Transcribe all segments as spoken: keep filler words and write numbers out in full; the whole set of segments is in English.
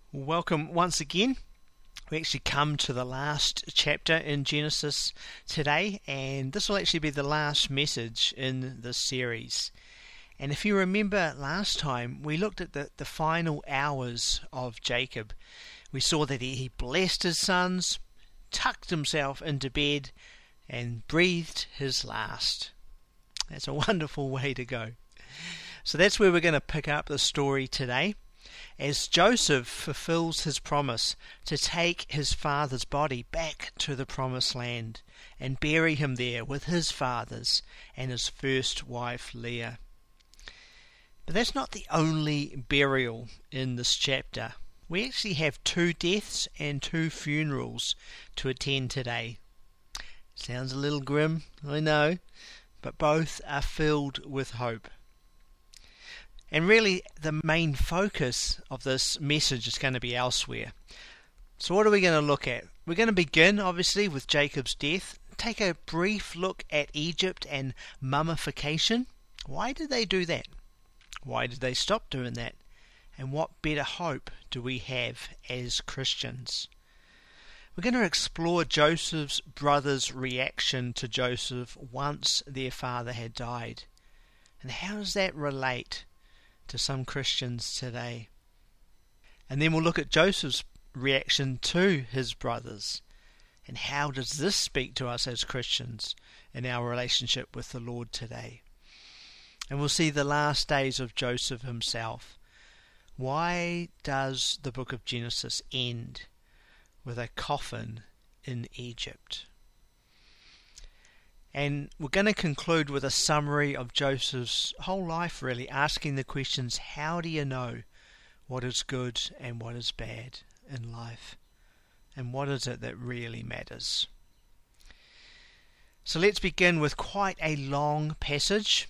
Welcome once again. We actually come to the last chapter in Genesis today, and this will actually be the last message in this series. And if you remember last time, we looked at the, the final hours of Jacob. We saw that he, he blessed his sons, tucked himself into bed, and breathed his last. That's a wonderful way to go. So that's where we're going to pick up the story today, as Joseph fulfills his promise to take his father's body back to the promised land and bury him there with his fathers and his first wife Leah. But that's not the only burial in this chapter. We actually have two deaths and two funerals to attend today. Sounds a little grim, I know, but both are filled with hope. And really, the main focus of this message is going to be elsewhere. So what are we going to look at? We're going to begin, obviously, with Jacob's death. Take a brief look at Egypt and mummification. Why did they do that? Why did they stop doing that? And what better hope do we have as Christians? We're going to explore Joseph's brothers' reaction to Joseph once their father had died. And how does that relate to some Christians today? And then we'll look at Joseph's reaction to his brothers, and how does this speak to us as Christians in our relationship with the Lord today? And we'll see the last days of Joseph himself. Why does the book of Genesis end with a coffin in Egypt? And we're going to conclude with a summary of Joseph's whole life, really, asking the questions, how do you know what is good and what is bad in life? And what is it that really matters? So let's begin with quite a long passage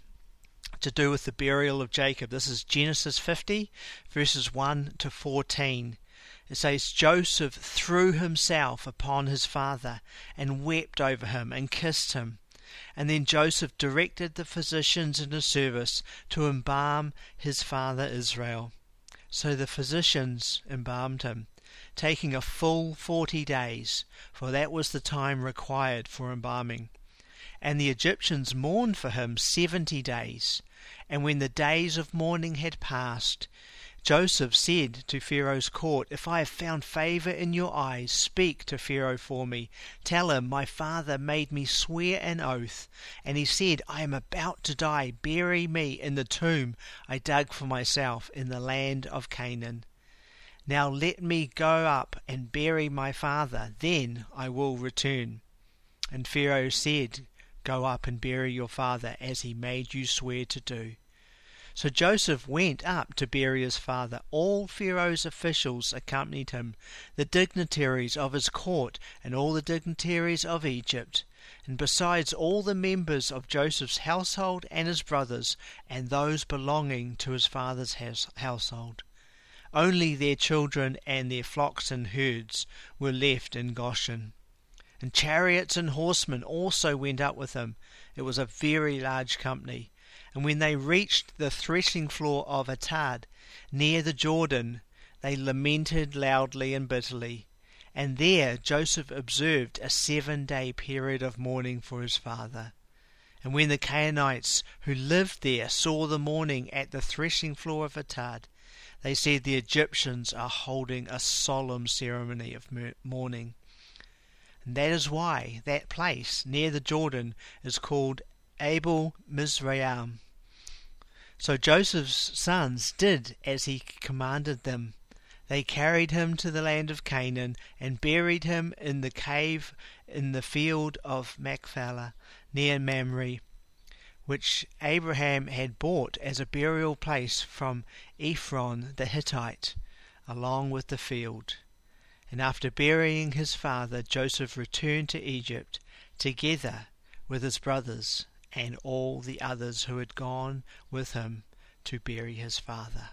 to do with the burial of Jacob. This is Genesis fifty, verses one to fourteen. It says, Joseph threw himself upon his father and wept over him and kissed him. And then Joseph directed the physicians in his service to embalm his father Israel. So the physicians embalmed him, taking a full forty days, for that was the time required for embalming. And the Egyptians mourned for him seventy days. And when the days of mourning had passed, Joseph said to Pharaoh's court, If I have found favour in your eyes, speak to Pharaoh for me. Tell him, my father made me swear an oath, and he said, I am about to die. Bury me in the tomb I dug for myself in the land of Canaan. Now let me go up and bury my father, then I will return. And Pharaoh said, Go up and bury your father, as he made you swear to do. So Joseph went up to bury his father. All Pharaoh's officials accompanied him, the dignitaries of his court, and all the dignitaries of Egypt, and besides all the members of Joseph's household and his brothers, and those belonging to his father's house- household. Only their children and their flocks and herds were left in Goshen. And chariots and horsemen also went up with him. It was a very large company. And when they reached the threshing floor of Atad, near the Jordan, they lamented loudly and bitterly. And there Joseph observed a seven-day period of mourning for his father. And when the Canaanites who lived there saw the mourning at the threshing floor of Atad, they said, The Egyptians are holding a solemn ceremony of mourning. And that is why that place near the Jordan is called Abel Mizraim. So Joseph's sons did as he commanded them. They carried him to the land of Canaan and buried him in the cave in the field of Machpelah near Mamre, which Abraham had bought as a burial place from Ephron the Hittite, along with the field. And after burying his father, Joseph returned to Egypt, together with his brothers and all the others who had gone with him to bury his father.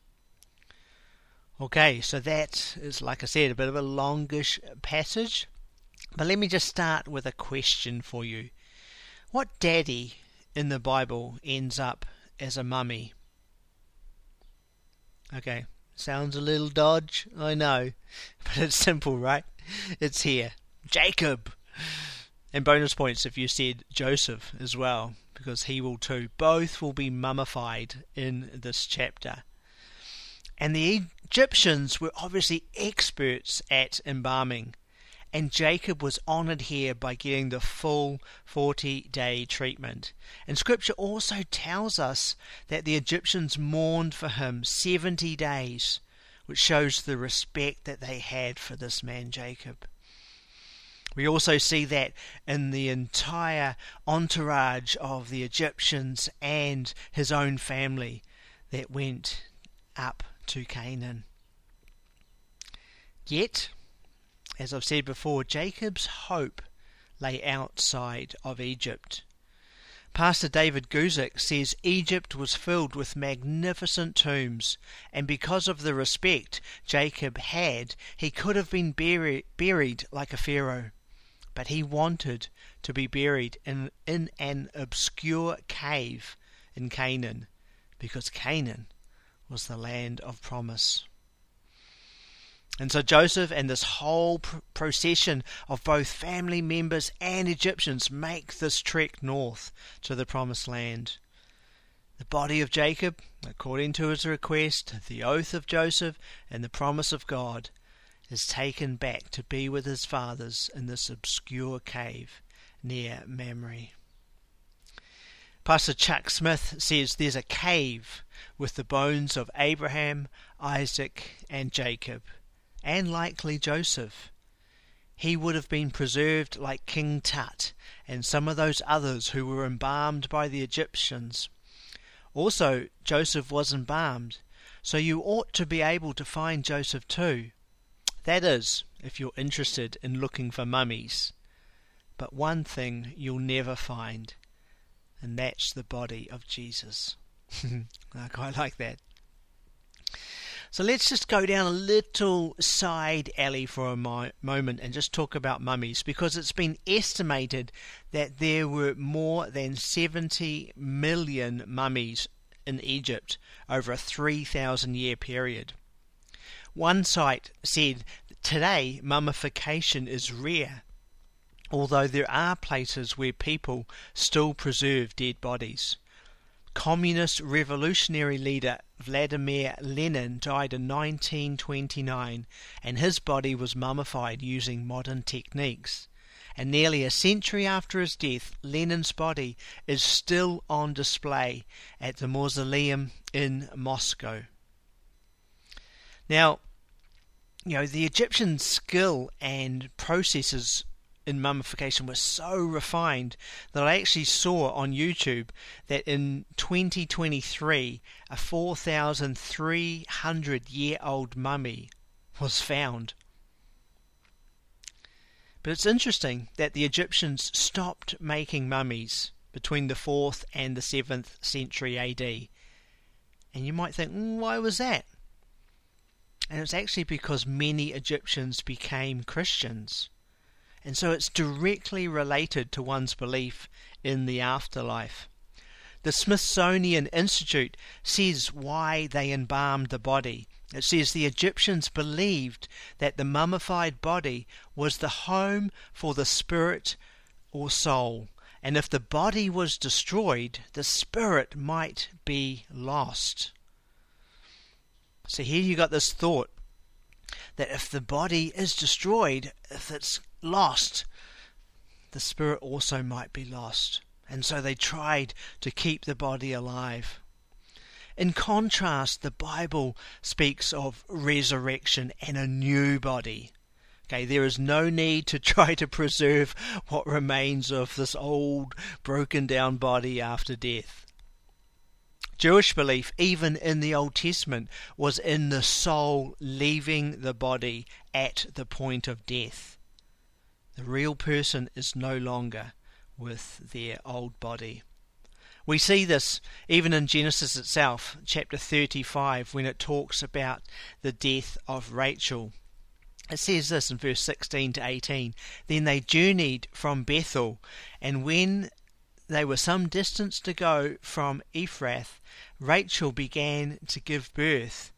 Okay, so that is, like I said, a bit of a longish passage. But let me just start with a question for you. What daddy in the Bible ends up as a mummy? Okay, Sounds a little dodge, I know, but it's simple, right? It's here. Jacob! And bonus points if you said Joseph as well, because he will too. Both will be mummified in this chapter. And the Egyptians were obviously experts at embalming, and Jacob was honoured here by getting the full forty-day treatment. And Scripture also tells us that the Egyptians mourned for him seventy days, which shows the respect that they had for this man Jacob. We also see that in the entire entourage of the Egyptians and his own family that went up to Canaan. Yet, as I've said before, Jacob's hope lay outside of Egypt. Pastor David Guzik says Egypt was filled with magnificent tombs, and because of the respect Jacob had, he could have been buried, buried like a pharaoh. But he wanted to be buried in, in an obscure cave in Canaan, because Canaan was the land of promise. And so Joseph and this whole pr- procession of both family members and Egyptians make this trek north to the promised land. The body of Jacob, according to his request, the oath of Joseph, and the promise of God, is taken back to be with his fathers in this obscure cave near Mamre. Pastor Chuck Smith says there's a cave with the bones of Abraham, Isaac, and Jacob, and likely Joseph. He would have been preserved like King Tut and some of those others who were embalmed by the Egyptians. Also, Joseph was embalmed, so you ought to be able to find Joseph too. That is, if you're interested in looking for mummies. But one thing you'll never find, and that's the body of Jesus. I quite like that. So let's just go down a little side alley for a mo- moment and just talk about mummies, because it's been estimated that there were more than seventy million mummies in Egypt over a three thousand year period. One site said today mummification is rare, although there are places where people still preserve dead bodies. Communist revolutionary leader Vladimir Lenin died in nineteen twenty-nine, and his body was mummified using modern techniques. And nearly a century after his death, Lenin's body is still on display at the mausoleum in Moscow. Now, you know, the Egyptian skill and processes in mummification was so refined that I actually saw on YouTube that in twenty twenty-three a four thousand three hundred year old mummy was found. But it's interesting that the Egyptians stopped making mummies between the fourth and the seventh century A D. And you might think, mm, why was that? And it's actually because many Egyptians became Christians. And so it's directly related to one's belief in the afterlife. The Smithsonian Institute says why they embalmed the body. It says the Egyptians believed that the mummified body was the home for the spirit or soul, and if the body was destroyed, the spirit might be lost. So here you got this thought that if the body is destroyed, if it's lost, the spirit also might be lost. And so they tried to keep the body alive. In contrast, the Bible speaks of resurrection and a new body. Okay, there is no need to try to preserve what remains of this old, broken down body after death. Jewish belief, even in the Old Testament, was in the soul leaving the body at the point of death. The real person is no longer with their old body. We see this even in Genesis itself, chapter thirty-five, when it talks about the death of Rachel. It says this in verse sixteen to eighteen, "Then they journeyed from Bethel, and when they were some distance to go from Ephrath, Rachel began to give birth,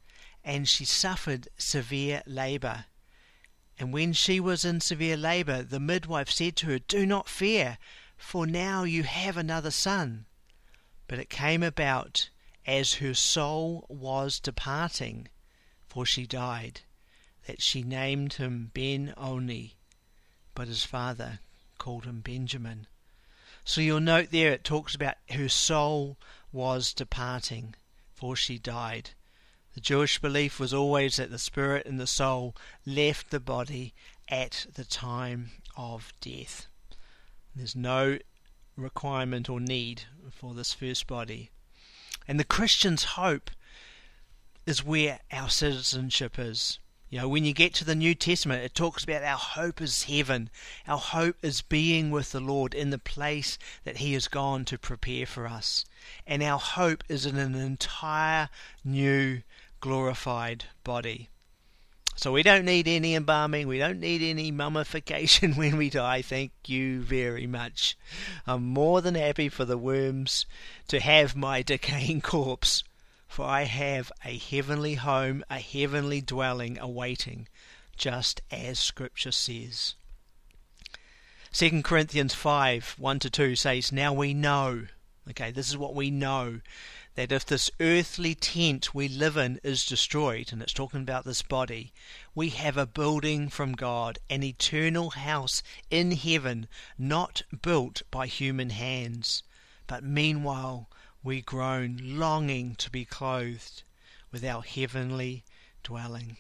and she suffered severe labour. And when she was in severe labour, the midwife said to her, "Do not fear, for now you have another son." But it came about as her soul was departing, for she died, that she named him Ben-Oni, but his father called him Benjamin. So you'll note there it talks about her soul was departing, for she died. The Jewish belief was always that the spirit and the soul left the body at the time of death. There's no requirement or need for this first body. And the Christian's hope is where our citizenship is. You know, when you get to the New Testament, it talks about our hope is heaven. Our hope is being with the Lord in the place that He has gone to prepare for us. And our hope is in an entire new glorified body. So we don't need any embalming, we don't need any mummification when we die. Thank you very much. I'm more than happy for the worms to have my decaying corpse, for I have a heavenly home, a heavenly dwelling awaiting, just as Scripture says. Second Corinthians five, one to two says, "Now we know," okay, this is what we know, "that if this earthly tent we live in is destroyed," and it's talking about this body, "we have a building from God, an eternal house in heaven, not built by human hands. But meanwhile we groan, longing to be clothed with our heavenly dwelling."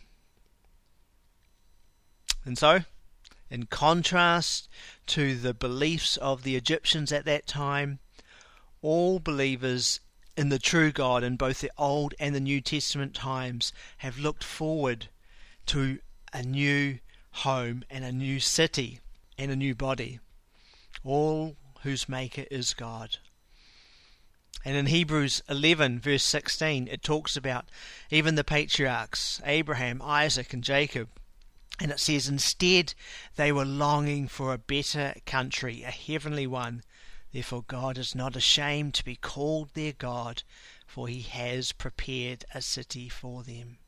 And so, in contrast to the beliefs of the Egyptians at that time, all believers in the true God in both the Old and the New Testament times have looked forward to a new home and a new city and a new body, all whose maker is God. And in Hebrews eleven verse sixteen it talks about even the patriarchs, Abraham, Isaac and Jacob, and it says, "Instead they were longing for a better country, a heavenly one. Therefore God is not ashamed to be called their God, for He has prepared a city for them."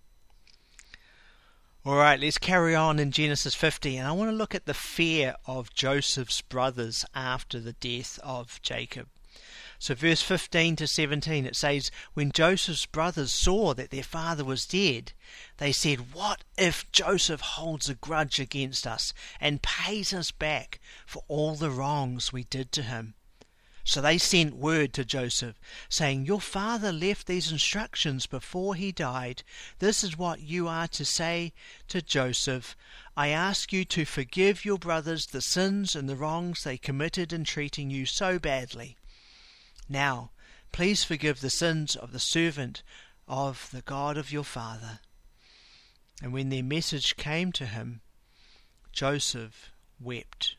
Alright, let's carry on in Genesis fifty, and I want to look at the fear of Joseph's brothers after the death of Jacob. So verse fifteen to seventeen it says, "When Joseph's brothers saw that their father was dead, they said, 'What if Joseph holds a grudge against us and pays us back for all the wrongs we did to him?' So they sent word to Joseph, saying, 'Your father left these instructions before he died. This is what you are to say to Joseph. I ask you to forgive your brothers the sins and the wrongs they committed in treating you so badly. Now, please forgive the sins of the servant of the God of your father.' And when their message came to him, Joseph wept."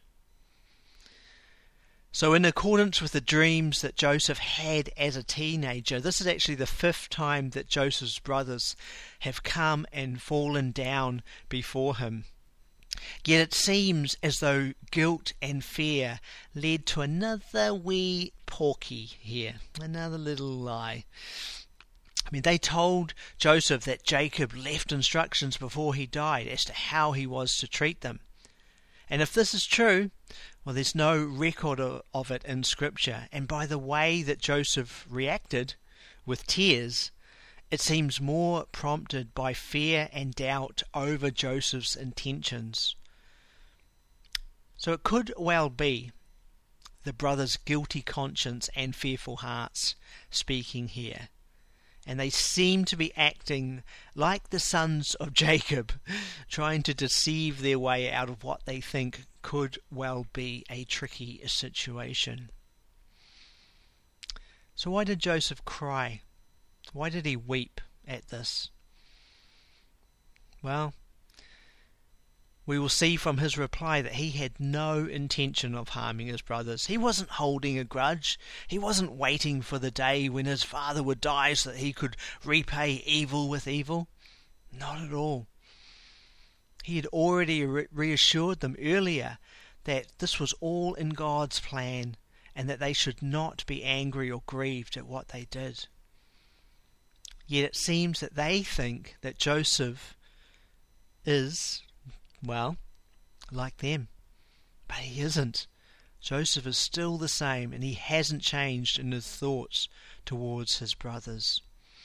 So in accordance with the dreams that Joseph had as a teenager, this is actually the fifth time that Joseph's brothers have come and fallen down before him. Yet it seems as though guilt and fear led to another wee porky here, another little lie. I mean, they told Joseph that Jacob left instructions before he died as to how he was to treat them. And if this is true, well, there's no record of it in Scripture. And by the way that Joseph reacted with tears, it seems more prompted by fear and doubt over Joseph's intentions. So it could well be the brothers' guilty conscience and fearful hearts speaking here. And they seem to be acting like the sons of Jacob, trying to deceive their way out of what they think could well be a tricky situation. So why did Joseph cry? Why did he weep at this? Well, we will see from his reply that he had no intention of harming his brothers. He wasn't holding a grudge. He wasn't waiting for the day when his father would die so that he could repay evil with evil. Not at all. He had already re- reassured them earlier that this was all in God's plan and that they should not be angry or grieved at what they did. Yet it seems that they think that Joseph is, well, like them. But he isn't. Joseph is still the same, and he hasn't changed in his thoughts towards his brothers.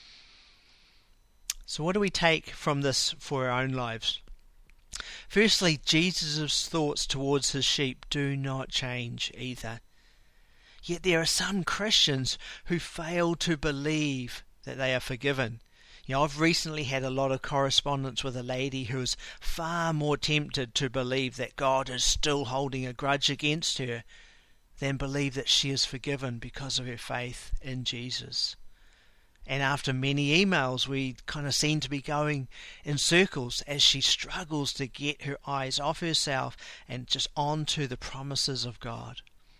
So what do we take from this for our own lives? Firstly, Jesus' thoughts towards his sheep do not change either. Yet there are some Christians who fail to believe that they are forgiven. You know, I've recently had a lot of correspondence with a lady who is far more tempted to believe that God is still holding a grudge against her than believe that she is forgiven because of her faith in Jesus. And after many emails, we kind of seem to be going in circles as she struggles to get her eyes off herself and just onto the promises of God.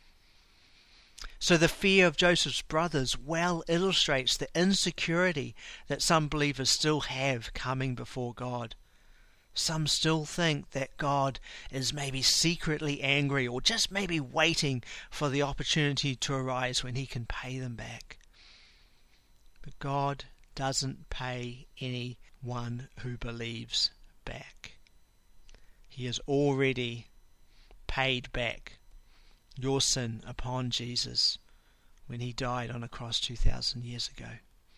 So the fear of Joseph's brothers well illustrates the insecurity that some believers still have coming before God. Some still think that God is maybe secretly angry or just maybe waiting for the opportunity to arise when he can pay them back. But God doesn't pay anyone who believes back. He has already paid back your sin upon Jesus when he died on a cross two thousand years ago.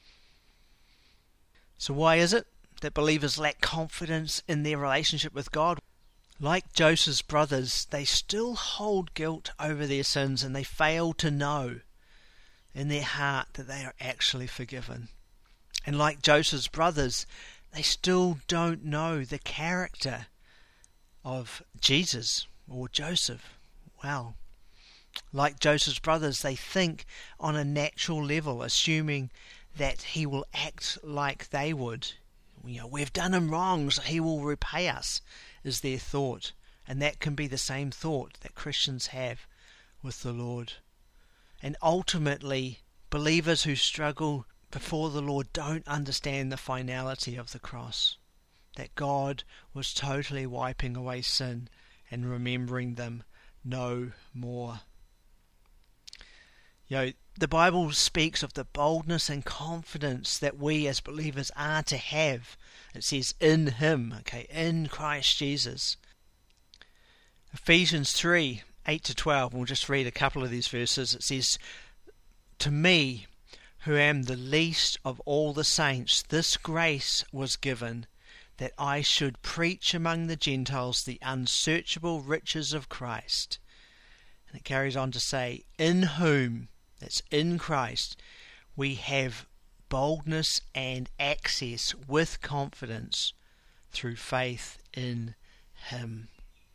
So why is it that believers lack confidence in their relationship with God? Like Joseph's brothers, they still hold guilt over their sins, and they fail to know in their heart that they are actually forgiven. And like Joseph's brothers, they still don't know the character of Jesus or Joseph well. Like Joseph's brothers, they think on a natural level, assuming that he will act like they would. You know, we've done him wrong, so he will repay us, is their thought. And that can be the same thought that Christians have with the Lord. And ultimately, believers who struggle before the Lord don't understand the finality of the cross. That God was totally wiping away sin and remembering them no more. You know, the Bible speaks of the boldness and confidence that we as believers are to have. It says in him, okay, in Christ Jesus. Ephesians three, eight to twelve, we'll just read a couple of these verses. It says, "To me, who am the least of all the saints, this grace was given, that I should preach among the Gentiles the unsearchable riches of Christ." And it carries on to say, "In whom," that's in Christ, "we have boldness and access with confidence through faith in him."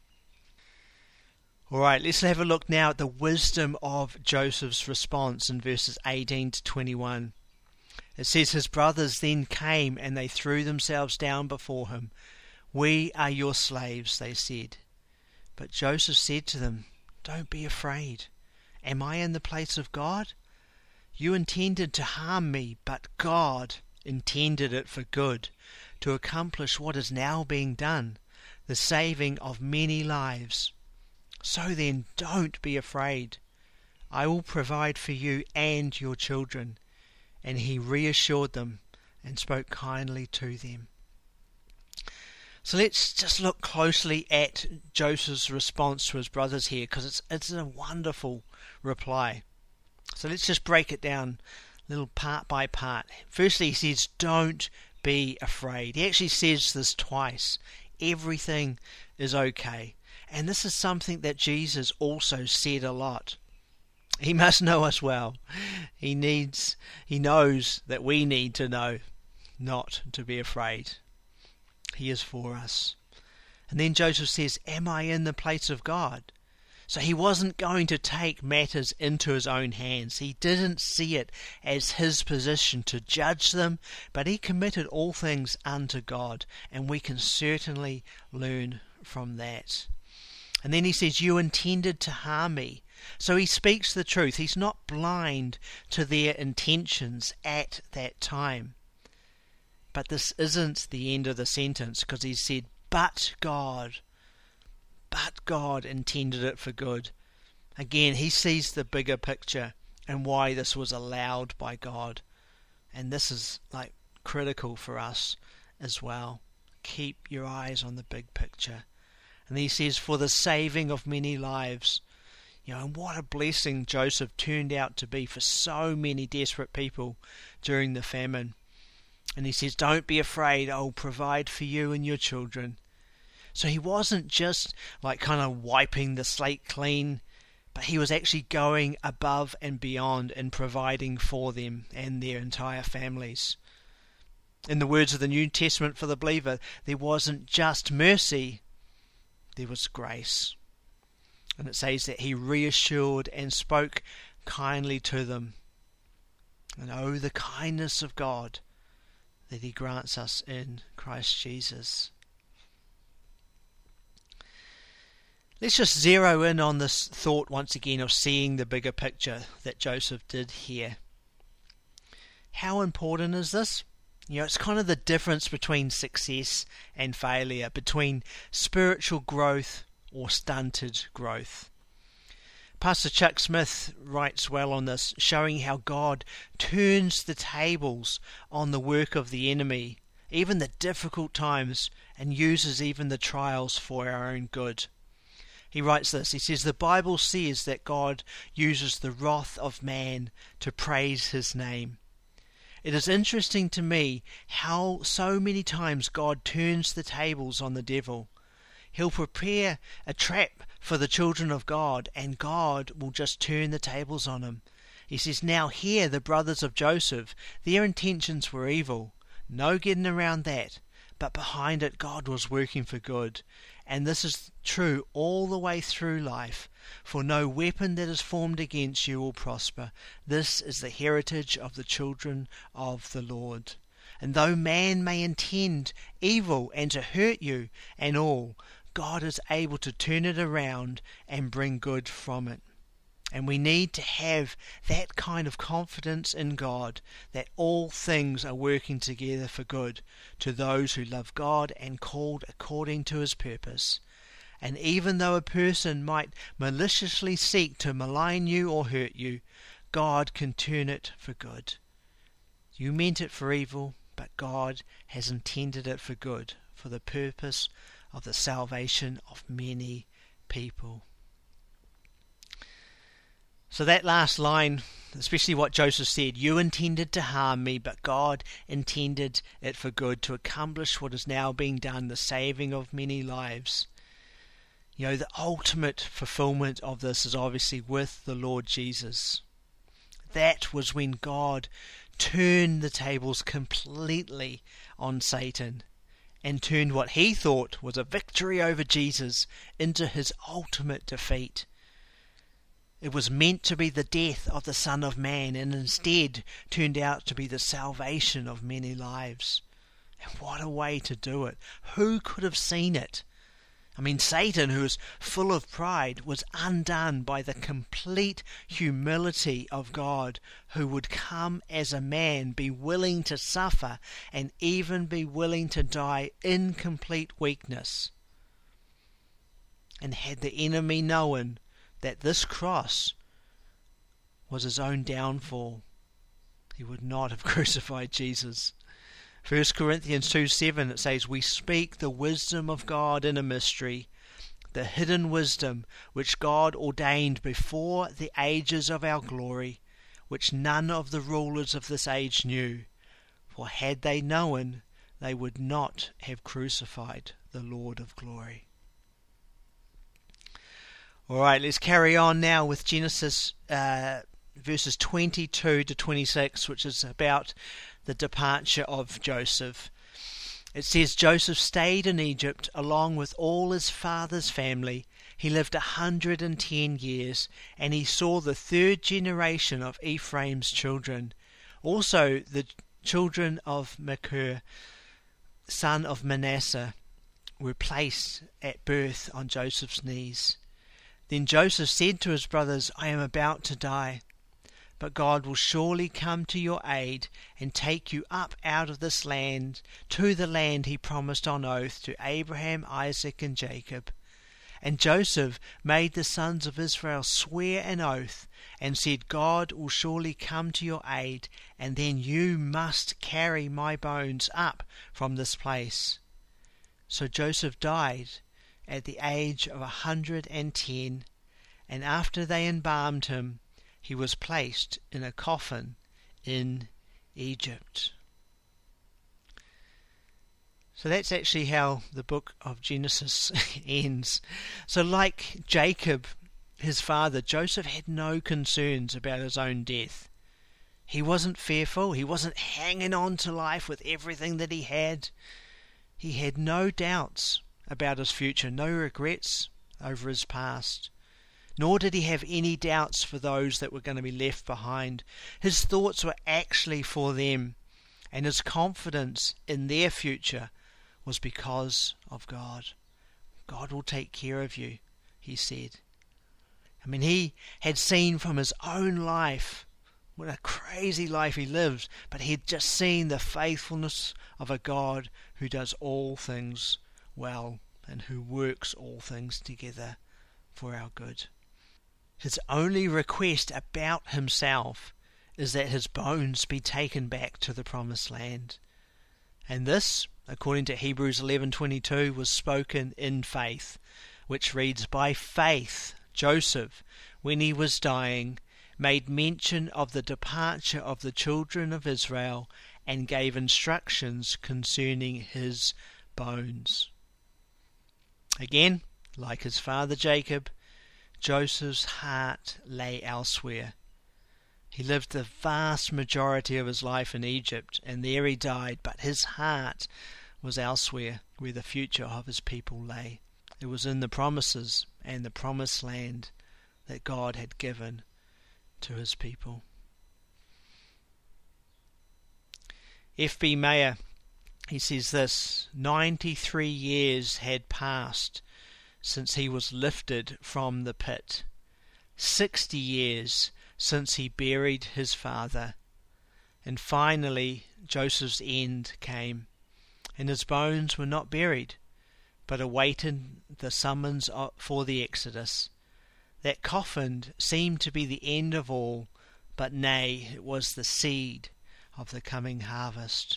Alright, let's have a look now at the wisdom of Joseph's response in verses eighteen to twenty-one. It says, "His brothers then came, and they threw themselves down before him. 'We are your slaves,' they said. But Joseph said to them, 'Don't be afraid. Am I in the place of God? You intended to harm me, but God intended it for good, to accomplish what is now being done, the saving of many lives. So then, don't be afraid. I will provide for you and your children.' And he reassured them and spoke kindly to them." So let's just look closely at Joseph's response to his brothers here, because it's it's a wonderful reply. So let's just break it down little part by part. Firstly, he says, "Don't be afraid." He actually says this twice. Everything is okay. And this is something that Jesus also said a lot. He must know us well. He needs, he knows that we need to know not to be afraid. He is for us. And then Joseph says, "Am I in the place of God?" So he wasn't going to take matters into his own hands. He didn't see it as his position to judge them, but he committed all things unto God, and we can certainly learn from that. And then he says, "You intended to harm me." So he speaks the truth. He's not blind to their intentions at that time. But this isn't the end of the sentence, because he said, "But God, but God intended it for good." Again, he sees the bigger picture and why this was allowed by God. And this is like critical for us as well. Keep your eyes on the big picture. And he says, for the saving of many lives. You know, and what a blessing Joseph turned out to be for so many desperate people during the famine. And he says, don't be afraid, I will provide for you and your children. So he wasn't just like kind of wiping the slate clean, but he was actually going above and beyond and providing for them and their entire families. In the words of the New Testament for the believer, there wasn't just mercy, there was grace. And it says that he reassured and spoke kindly to them. And oh, the kindness of God that he grants us in Christ Jesus. Let's just zero in on this thought once again of seeing the bigger picture that Joseph did here. How important is this? You know, it's kind of the difference between success and failure, between spiritual growth or stunted growth. Pastor Chuck Smith writes well on this, showing how God turns the tables on the work of the enemy, even the difficult times, and uses even the trials for our own good. He writes this, he says, the Bible says that God uses the wrath of man to praise his name. It is interesting to me how so many times God turns the tables on the devil. He'll prepare a trap for the children of God, and God will just turn the tables on him. He says, now here the brothers of Joseph, their intentions were evil. No getting around that. But behind it, God was working for good. And this is true all the way through life. For no weapon that is formed against you will prosper. This is the heritage of the children of the Lord. And though man may intend evil and to hurt you and all, God is able to turn it around and bring good from it. And we need to have that kind of confidence in God, that all things are working together for good to those who love God and called according to his purpose. And even though a person might maliciously seek to malign you or hurt you, God can turn it for good. You meant it for evil, but God has intended it for good, for the purpose of the salvation of many people. So that last line, especially what Joseph said, you intended to harm me, but God intended it for good, to accomplish what is now being done, the saving of many lives. You know, the ultimate fulfillment of this is obviously with the Lord Jesus. That was when God turned the tables completely on Satan and turned what he thought was a victory over Jesus into his ultimate defeat. It was meant to be the death of the Son of Man, and instead turned out to be the salvation of many lives. And what a way to do it. Who could have seen it? I mean, Satan, who was full of pride, was undone by the complete humility of God, who would come as a man, be willing to suffer, and even be willing to die in complete weakness. And had the enemy known that this cross was his own downfall, he would not have crucified Jesus. First Corinthians two seven, it says, we speak the wisdom of God in a mystery, the hidden wisdom which God ordained before the ages of our glory, which none of the rulers of this age knew. For had they known, they would not have crucified the Lord of glory. Alright, let's carry on now with Genesis uh, verses twenty-two to twenty-six, which is about the departure of Joseph. It says, Joseph stayed in Egypt along with all his father's family. He lived a hundred and ten years, and he saw the third generation of Ephraim's children. Also the children of Machir, son of Manasseh, were placed at birth on Joseph's knees. Then Joseph said to his brothers, I am about to die, but God will surely come to your aid and take you up out of this land to the land he promised on oath to Abraham, Isaac, and Jacob. And Joseph made the sons of Israel swear an oath, and said, God will surely come to your aid, and then you must carry my bones up from this place. So Joseph died at the age of a hundred and ten, and after they embalmed him, he was placed in a coffin in Egypt. So that's actually how the book of Genesis ends. So like Jacob, his father, Joseph had no concerns about his own death. He wasn't fearful. He wasn't hanging on to life with everything that he had. He had no doubts about his future, no regrets over his past. Nor did he have any doubts for those that were going to be left behind. His thoughts were actually for them, and his confidence in their future was because of God. God will take care of you, he said. I mean, he had seen from his own life what a crazy life he lived, but he had just seen the faithfulness of a God who does all things well and who works all things together for our good. His only request about himself is that his bones be taken back to the promised land. And this, according to Hebrews eleven twenty-two, was spoken in faith, which reads, By faith Joseph, when he was dying, made mention of the departure of the children of Israel, and gave instructions concerning his bones. Again, like his father Jacob, Joseph's heart lay elsewhere. He lived the vast majority of his life in Egypt, and there he died, but his heart was elsewhere, where the future of his people lay. It was in the promises and the promised land that God had given to his people. F B Meyer, he says this, ninety-three years had passed since he was lifted from the pit, sixty years since he buried his father, and finally Joseph's end came, and his bones were not buried, but awaited the summons for the Exodus. That coffin seemed to be the end of all, but nay, it was the seed of the coming harvest.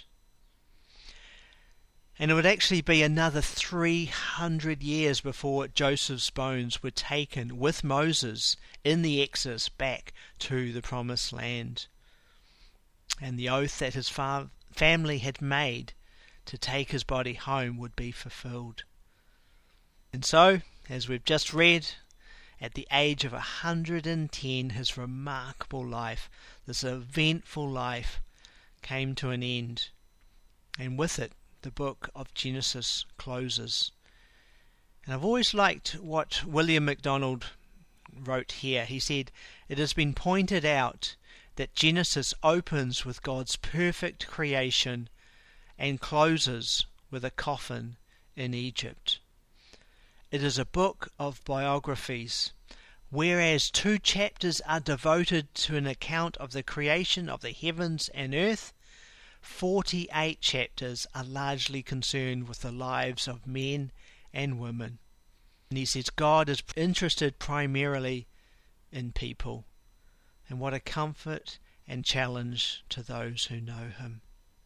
And it would actually be another three hundred years before Joseph's bones were taken with Moses in the Exodus back to the promised land. And the oath that his fa- family had made to take his body home would be fulfilled. And so, as we've just read, at the age of one hundred and ten, his remarkable life, this eventful life, came to an end. And with it, the book of Genesis closes. And I've always liked what William MacDonald wrote here. He said, It has been pointed out that Genesis opens with God's perfect creation and closes with a coffin in Egypt. It is a book of biographies, whereas two chapters are devoted to an account of the creation of the heavens and earth, forty-eight chapters are largely concerned with the lives of men and women. And he says God is interested primarily in people. And what a comfort and challenge to those who know him.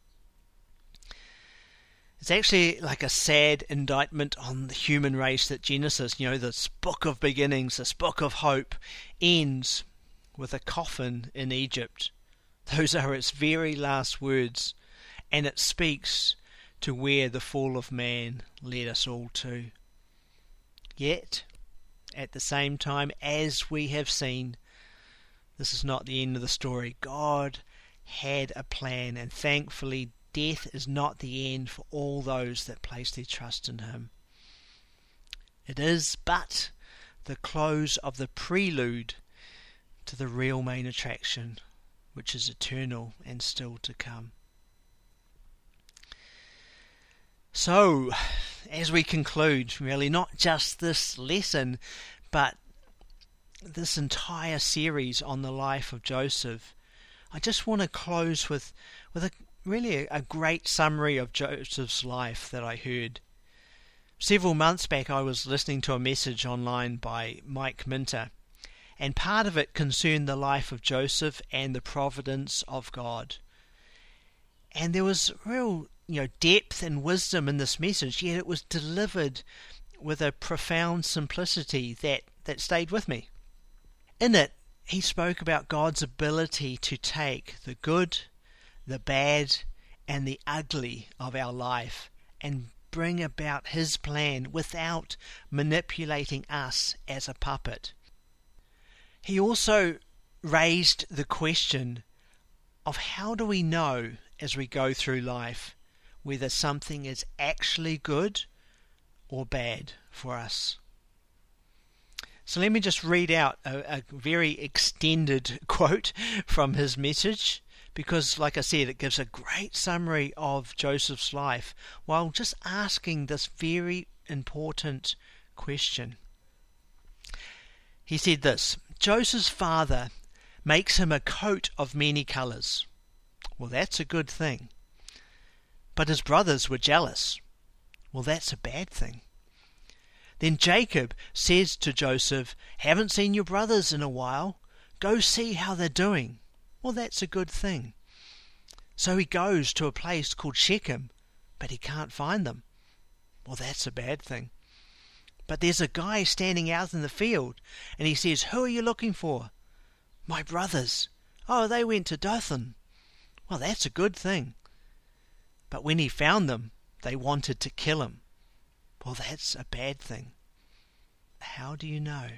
It's actually like a sad indictment on the human race that Genesis, you know, this book of beginnings, this book of hope, ends with a coffin in Egypt. Those are its very last words, and it speaks to where the fall of man led us all to. Yet, at the same time, as we have seen, this is not the end of the story. God had a plan, and thankfully death is not the end for all those that place their trust in him. It is but the close of the prelude to the real main attraction, which is eternal and still to come. So, as we conclude, really not just this lesson, but this entire series on the life of Joseph, I just want to close with, with a really a, a great summary of Joseph's life that I heard. Several months back I was listening to a message online by Mike Minter, and part of it concerned the life of Joseph and the providence of God. And there was real, you know, depth and wisdom in this message, yet it was delivered with a profound simplicity that, that stayed with me. In it, he spoke about God's ability to take the good, the bad, and the ugly of our life and bring about His plan without manipulating us as a puppet. He also raised the question of how do we know as we go through life whether something is actually good or bad for us. So let me just read out a, a very extended quote from his message, because like I said, it gives a great summary of Joseph's life while just asking this very important question. He said this: Joseph's father makes him a coat of many colours. Well, that's a good thing. But his brothers were jealous. Well, that's a bad thing. Then Jacob says to Joseph, haven't seen your brothers in a while. Go see how they're doing. Well, that's a good thing. So he goes to a place called Shechem, but he can't find them. Well, that's a bad thing. But there's a guy standing out in the field, and he says, who are you looking for? My brothers. Oh, they went to Dothan. Well, that's a good thing. But when he found them, they wanted to kill him. Well, that's a bad thing. How do you know?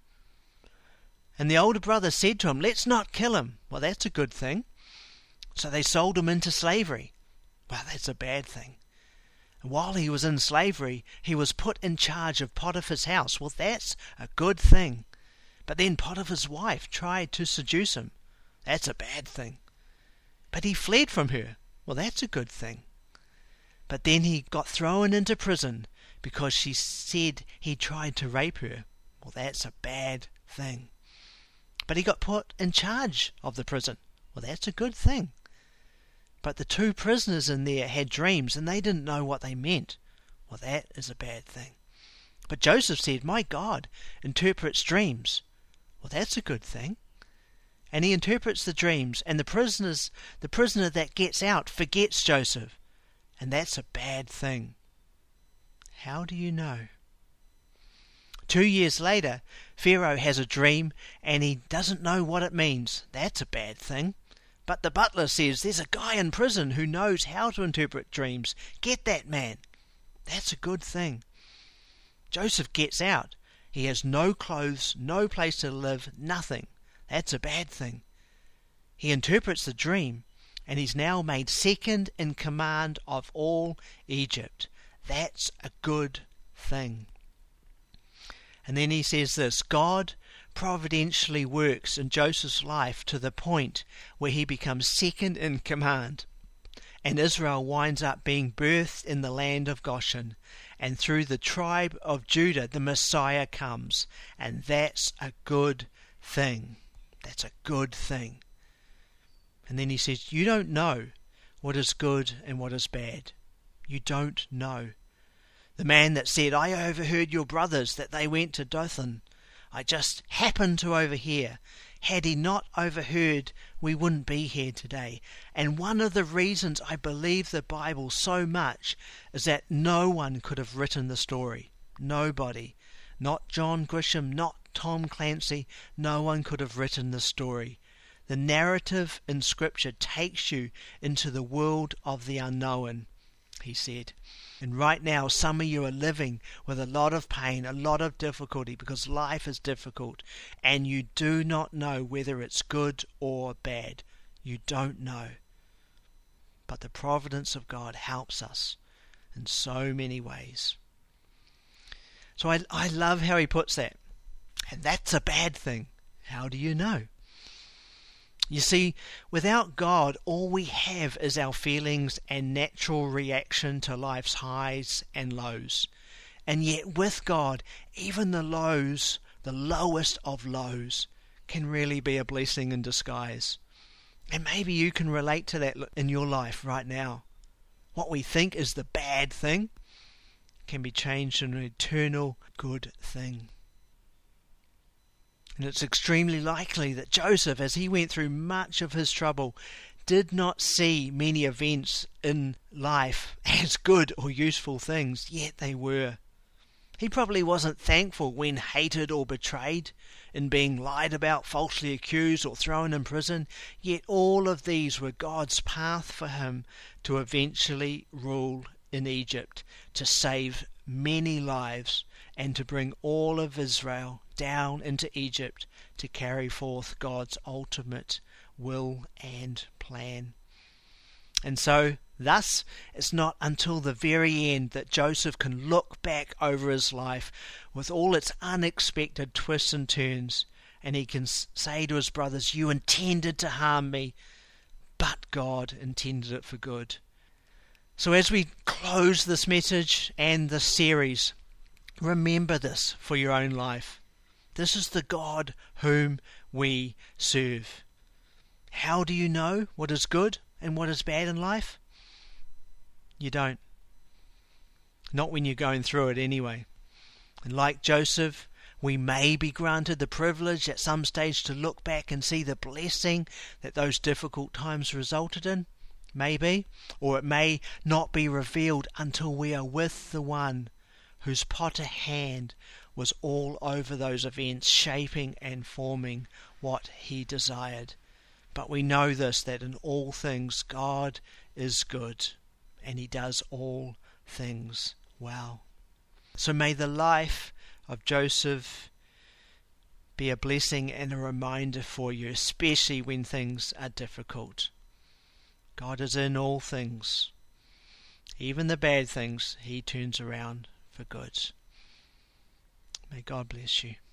And the older brother said to him, let's not kill him. Well, that's a good thing. So they sold him into slavery. Well, that's a bad thing. And while he was in slavery, he was put in charge of Potiphar's house. Well, that's a good thing. But then Potiphar's wife tried to seduce him. That's a bad thing. But he fled from her. Well, that's a good thing. But then he got thrown into prison because she said he tried to rape her. Well, that's a bad thing. But he got put in charge of the prison. Well, that's a good thing. But the two prisoners in there had dreams and they didn't know what they meant. Well, that is a bad thing. But Joseph said, my God interprets dreams. Well, that's a good thing. And he interprets the dreams, and the prisoners, the prisoner that gets out forgets Joseph. And that's a bad thing. How do you know? Two years later, Pharaoh has a dream and he doesn't know what it means. That's a bad thing. But the butler says, there's a guy in prison who knows how to interpret dreams. Get that man. That's a good thing. Joseph gets out. He has no clothes, no place to live, nothing. That's a bad thing. He interprets the dream, and he's now made second in command of all Egypt. That's a good thing. And then he says this: God providentially works in Joseph's life to the point where he becomes second in command, and Israel winds up being birthed in the land of Goshen, and through the tribe of Judah the Messiah comes, and that's a good thing. That's a good thing. And then he says, you don't know what is good and what is bad. You don't know. The man that said, I overheard your brothers that they went to Dothan. I just happened to overhear. Had he not overheard, we wouldn't be here today. And one of the reasons I believe the Bible so much is that no one could have written the story. Nobody. Not John Grisham, not Tom Clancy. No one could have written the story. The narrative in Scripture takes you into the world of the unknown, he said. And right now, some of you are living with a lot of pain, a lot of difficulty, because life is difficult, and you do not know whether it's good or bad. You don't know. But the providence of God helps us in so many ways. So I, I love how he puts that. And that's a bad thing. How do you know? You see, without God, all we have is our feelings and natural reaction to life's highs and lows. And yet with God, even the lows, the lowest of lows, can really be a blessing in disguise. And maybe you can relate to that in your life right now. What we think is the bad thing can be changed into an eternal good thing. And it's extremely likely that Joseph, as he went through much of his trouble, did not see many events in life as good or useful things, yet they were. He probably wasn't thankful when hated or betrayed, in being lied about, falsely accused, or thrown in prison, yet all of these were God's path for him to eventually rule in Egypt, to save many lives, and to bring all of Israel down into Egypt to carry forth God's ultimate will and plan. And so, thus, it's not until the very end that Joseph can look back over his life with all its unexpected twists and turns, and he can say to his brothers, "You intended to harm me, but God intended it for good." So as we close this message and this series, remember this for your own life. This is the God whom we serve. How do you know what is good and what is bad in life? You don't. Not when you're going through it anyway. And like Joseph, we may be granted the privilege at some stage to look back and see the blessing that those difficult times resulted in. Maybe. Or it may not be revealed until we are with the one whose potter hand was all over those events, shaping and forming what he desired. But we know this, that in all things God is good, and he does all things well. So may the life of Joseph be a blessing and a reminder for you, especially when things are difficult. God is in all things. Even the bad things he turns around for good. May God bless you.